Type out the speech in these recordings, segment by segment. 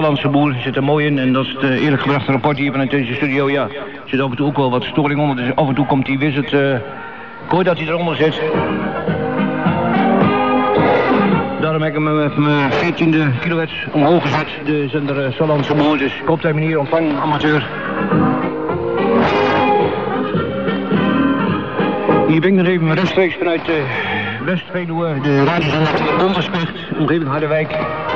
Sallandse boer zit er mooi in. En dat is het eerlijk gebrachte rapport hier vanuit deze studio. Ja, er zit af en toe ook wel wat storing onder. Dus af en toe komt die wizard. Ik hoor dat hij eronder zit. Daarom heb ik hem met mijn 14e kilohertz omhoog gezet. De zender Sallandse boer. Dus ik hoop dat je me hier ontvangt, amateur. Hier ben ik nog even rechtstreeks vanuit West-Veluwe, de radiozender Bonterspecht, omgeving Harderwijk.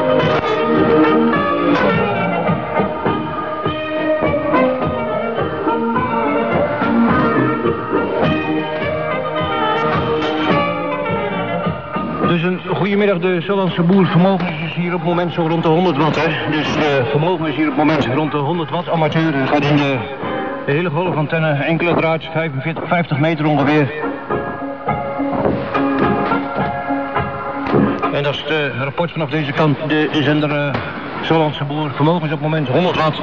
Dus een goedemiddag, de Sallandse boer. Vermogen is hier op het moment zo rond de 100 watt, hè. Dus vermogen is hier op het moment rond de 100 watt, amateur. En gaat in de hele golfantenne, enkele draad, 50 meter ongeveer. En dat is het rapport vanaf deze kant, de zender Sallandse boer. Vermogen is op het moment 100 watt.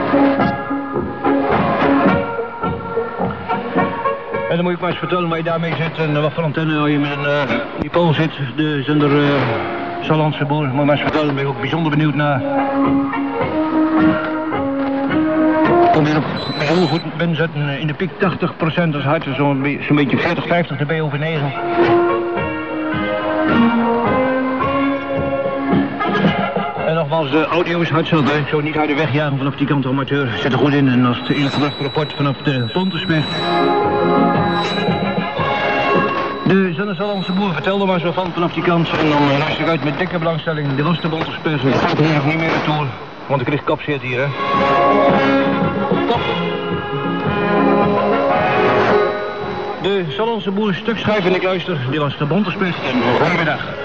En dan moet ik maar eens vertellen waar je daarmee zit en wat voor antenne je met een dipool zit. De zender Sallandse boer. Moet je maar eens vertellen, daar ben ik ook bijzonder benieuwd naar. Kom je op bijzonder goed ben zetten in de piek 80%, dat is hard, zo'n beetje 40, 50 dB over 9. En nogmaals, de audio is hard zelf, ik zou niet harder wegjagen vanaf die kant, amateur. Zet er goed in en dat is het eerlijk rapport vanaf de Bonterspecht. De zender Sallandse boer, vertel er maar zo van vanaf die kant. En dan luister ik uit met dikke belangstelling. Dit was de Bonterspecht. Ik ga er hier nog niet meer naartoe, want ik kreeg kapseert hier, hè. Top. De Sallandse boer stuk schrijven en ik luister. Dit was de Bonterspecht en goedemiddag.